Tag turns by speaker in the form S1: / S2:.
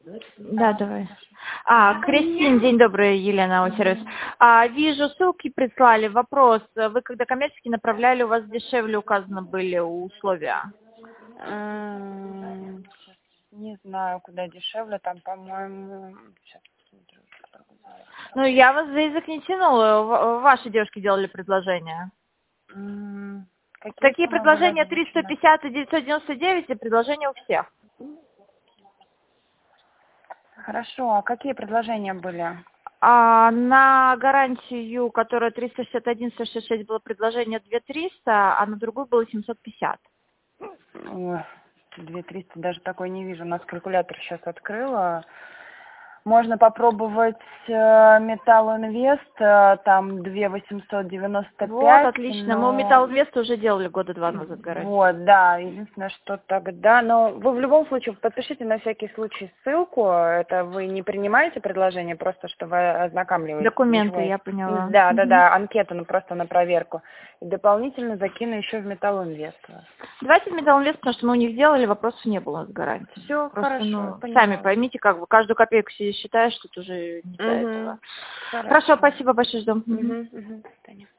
S1: Да, давай. Кристин, день добрый, Елена, сервис. Вижу, ссылки прислали. Вопрос. Вы когда коммерчески направляли, у вас дешевле указаны были условия?
S2: Сейчас не знаю, куда дешевле. Там, по-моему... Сейчас посмотрю.
S1: Ну, я вас за язык не тянула. Ваши девушки делали предложения. Такие предложения 350 и 999, и предложения у всех.
S2: Хорошо, а какие предложения были?
S1: На гарантию, которая 361-166, было предложение 2300, а на другую было 750.
S2: Ой, 2300 даже такой не вижу. У нас калькулятор сейчас открыла. Можно попробовать Металл Инвест, там 2895.
S1: Вот, отлично.
S2: Но...
S1: Мы у Металл Инвест уже делали года 2 назад гарантию.
S2: Вот, да. Единственное, что тогда... Но вы в любом случае подпишите на всякий случай ссылку. Это вы не принимаете предложение, просто что вы ознакомливаетесь.
S1: Документы, я поняла.
S2: Да, анкету, просто на проверку. И дополнительно закину еще в Металл Инвест.
S1: Давайте в Металл Инвест, потому что мы у них делали, вопросов не было с гарантией.
S2: Все, хорошо,
S1: сами поймите, как бы каждую копейку себе считаешь, тут уже не до этого. Хорошо, спасибо большое, ждем.
S2: До свидания.